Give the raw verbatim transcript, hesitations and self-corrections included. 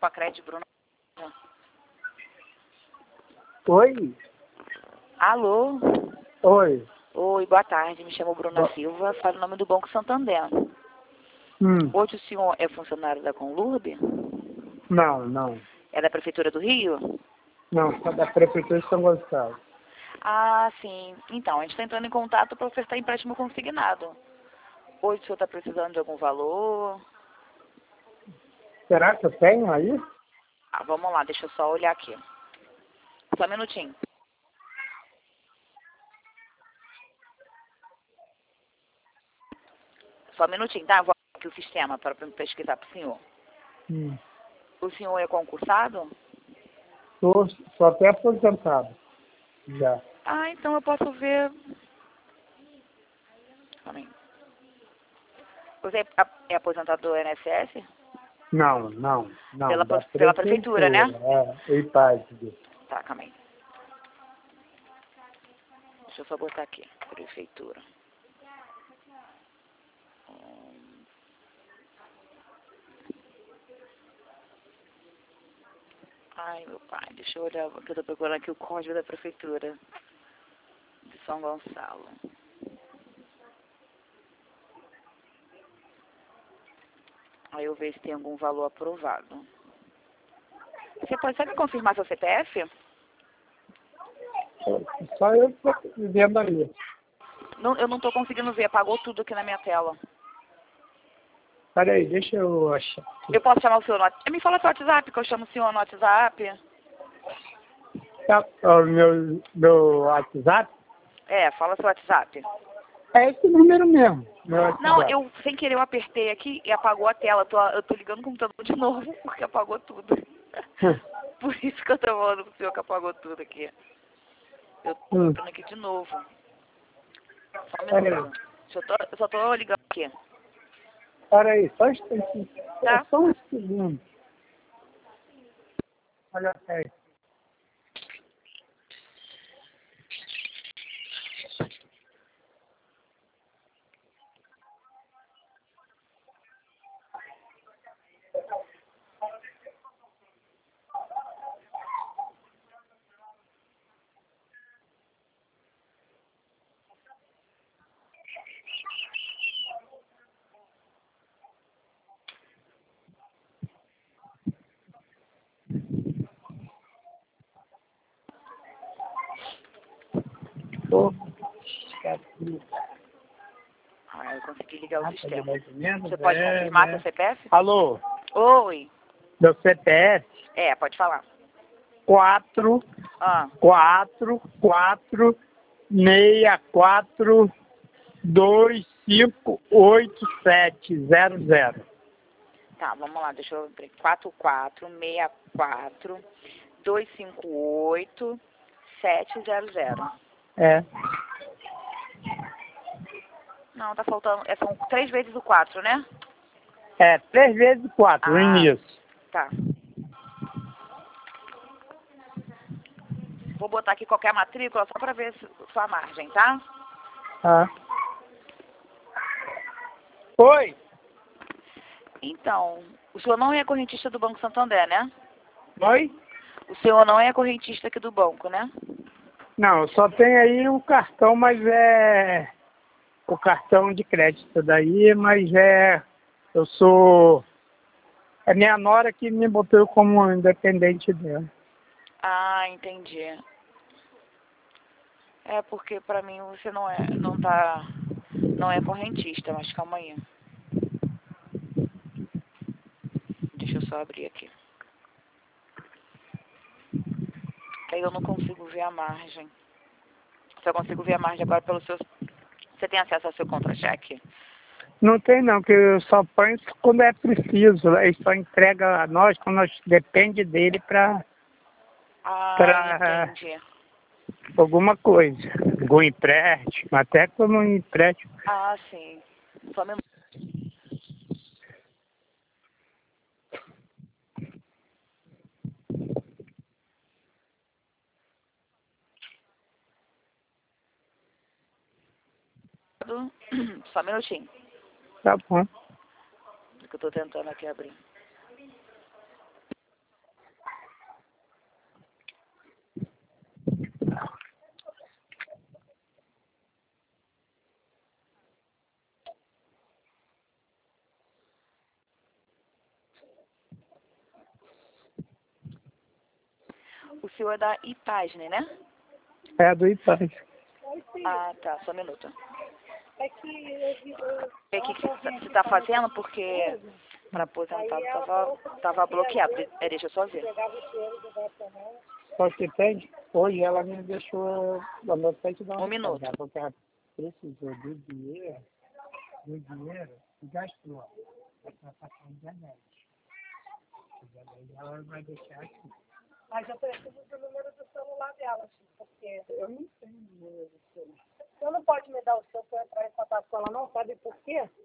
Pacred, Bruno. Oi? Alô? Oi. Oi, boa tarde. Me chamo Bruna Bo... Silva, falo em nome do Banco Santander. Hum. Hoje o senhor é funcionário da Conlurb? Não, não. É da Prefeitura do Rio? Não, só da Prefeitura de São Gonçalo. Ah, sim. Então, a gente está entrando em contato para ofertar empréstimo consignado. Hoje o senhor está precisando de algum valor? Será que eu tenho aí? Ah, vamos lá, deixa eu só olhar aqui. Só um minutinho. Só um minutinho, tá? Vou aqui o sistema para pesquisar para o senhor. Hum. O senhor é concursado? Tô, só até aposentado. Já. Ah, então eu posso ver... Calma aí. Você é a- é aposentado do I N S S? Não, não, não. Pela, Da pela prefeitura, né? É, e parte. Tá, calma aí. Deixa eu só botar aqui. Prefeitura. Hum. Ai, meu pai, deixa eu olhar, porque eu tô procurando aqui o código da prefeitura de São Gonçalo. Aí eu vejo se tem algum valor aprovado. Você pode só me confirmar seu C P F? Só eu tô vendo ali. Não, eu não tô conseguindo ver, apagou tudo aqui na minha tela. Peraí, deixa eu achar. Eu posso chamar o senhor no WhatsApp? Me fala seu WhatsApp, que eu chamo o senhor no WhatsApp. Tá, ó, o meu, meu WhatsApp? É, fala seu WhatsApp. É esse número mesmo. Meu Não, WhatsApp. eu, sem querer, eu apertei aqui e apagou a tela. Eu tô, eu tô ligando o computador de novo, porque apagou tudo. Por isso que eu tô falando pro senhor que apagou tudo aqui. Eu tô Hum. entrando aqui de novo. Só um Peraí. minuto. Eu, tô, eu só tô ligando aqui. Peraí, só um instantinho. É Tá? só um segundo. Olha aí. Pô, Ah, eu consegui ligar o ah, tá sistema. mais ou menos, Você pode é, confirmar né? seu C P F? Alô, Oi. meu C P F É, pode falar. quatro, Ah, quatro, quatro, seis, quatro, dois, cinco, oito, sete, zero, zero. tá, vamos lá, deixa eu ver. quatro quatro seis quatro dois cinco oito sete zero zero. É, Não, tá faltando. É, são três vezes o quatro, né? é três vezes quatro, o Ah, início. tá. Vou botar aqui qualquer matrícula só pra ver se- sua margem, tá? Ah. Oi, Então, o senhor não é correntista do Banco Santander, né? oi? O senhor não é correntista aqui do banco, né? Não, só tem aí o cartão, mas é o cartão de crédito daí, mas é, eu sou, é minha nora que me botou como independente dela. Ah, entendi. É porque pra mim você não é, não tá, não é correntista, mas calma aí. Deixa eu só abrir aqui. Aí eu não consigo ver a margem. Só consigo ver a margem agora pelo seu... Você tem acesso ao seu contra-cheque? Não tem não, que eu só ponho quando é preciso, ele só entrega a nós quando nós depende dele para Ah, para entendi. alguma coisa, algum empréstimo, até como um empréstimo. Ah, sim. Só um minuto. Só um minutinho. Tá bom. Que eu tô tentando aqui abrir. seu é da Ipasne, né? É do Ipaz. Ah, tá. Só um minuto. É que eu vi... eu- E o que que você está fazendo? Porque para aposentado tava, tava bloqueado. É, deixa eu só ver. Jogava o dinheiro do Nacional. Só que tem, hoje ela me deixou, ela não sei te dar Um minuto. porque ela precisou do dinheiro, do dinheiro e gastou. Ela passou um diabetes. O diabetes ela vai deixar aqui. Mas eu preciso do número do celular dela, Chico, porque Eu não tenho dinheiro. você não pode me dar o seu para eu entrar em contato com ela, não? Sabe por quê?